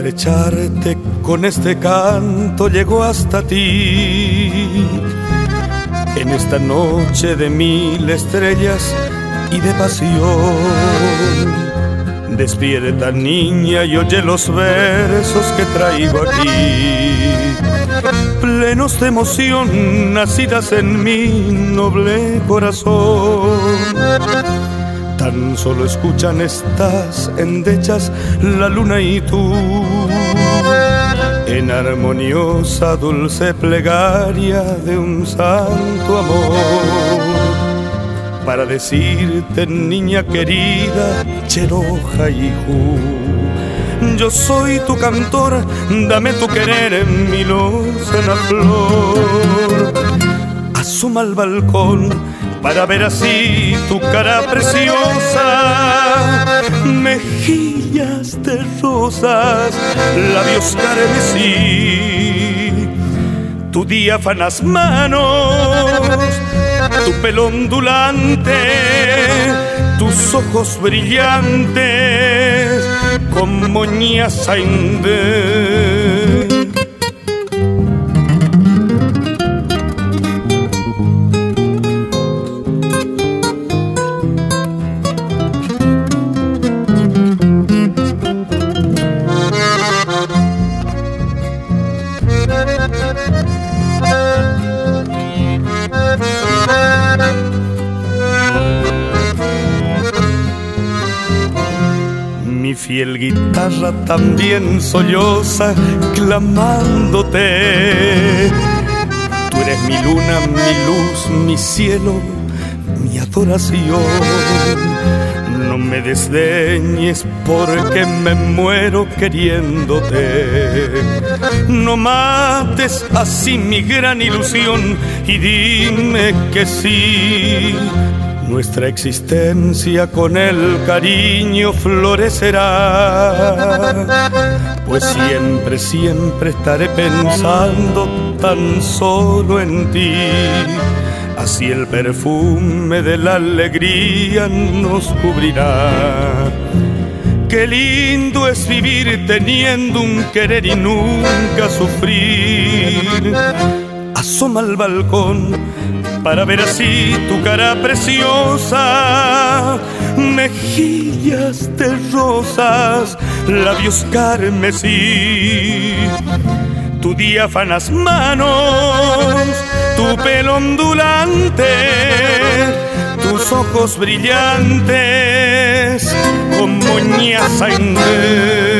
estrecharte con este canto llegó hasta ti. En esta noche de 1000 estrellas y de pasión, despierta niña y oye los versos que traigo aquí, plenos de emoción, nacidas en mi noble corazón. Tan solo escuchan estas endechas la luna y tú, en armoniosa dulce plegaria de un santo amor, para decirte, niña querida, Cheroja hijo, yo soy tu cantor, dame tu querer en mi lozana flor. Asoma al balcón para ver así tu cara preciosa, mejillas de rosas, labios carmesí, tu diáfanas manos, tu pelo ondulante, tus ojos brillantes como ñazaindé. Mi fiel guitarra también solloza clamándote. Tú eres mi luna, mi luz, mi cielo, mi adoración. No me desdeñes porque me muero queriéndote. No mates así mi gran ilusión y dime que sí. Nuestra existencia con el cariño florecerá, pues siempre, siempre estaré pensando tan solo en ti. Así el perfume de la alegría nos cubrirá. Qué lindo es vivir teniendo un querer y nunca sufrir. Asoma al balcón para ver así tu cara preciosa, mejillas de rosas, labios carmesí, tu diáfanas manos, tu pelo ondulante, tus ojos brillantes como ñazaindé.